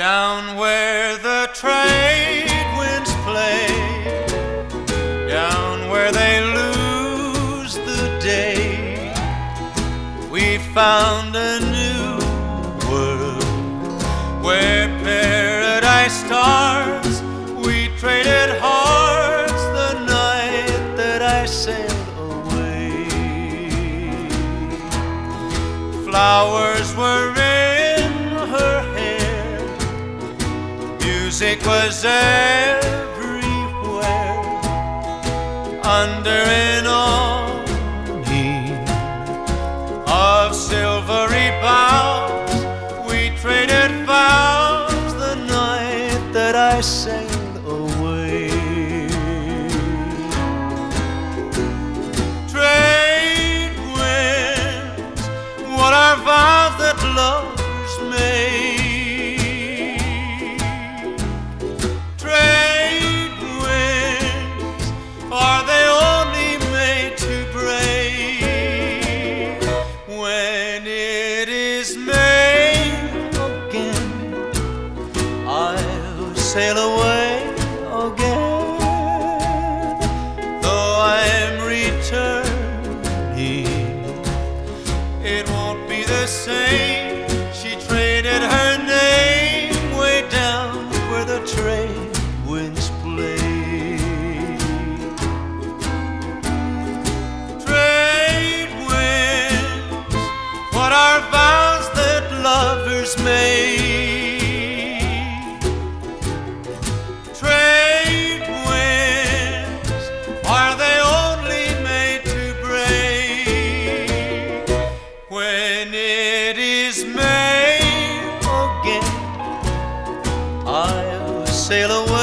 Down where the trade winds play, down where they lose the day, we found a new world where paradise stars. We traded hearts the night that I sailed away. Flowers were in her hair, music was everywhere. Under an awning of silvery boughs, we traded vows the night that I sailed away. Trade winds, what are vows that lovers made? Trade winds, are they only made to break? When it is made again, I'll sail away again. Though I'm returning, it won't be the same. She traded her name way down where the trade winds play. Trade winds, what are vows that lovers made? Trade winds, are they only made to break? When it is made again, I'll sail away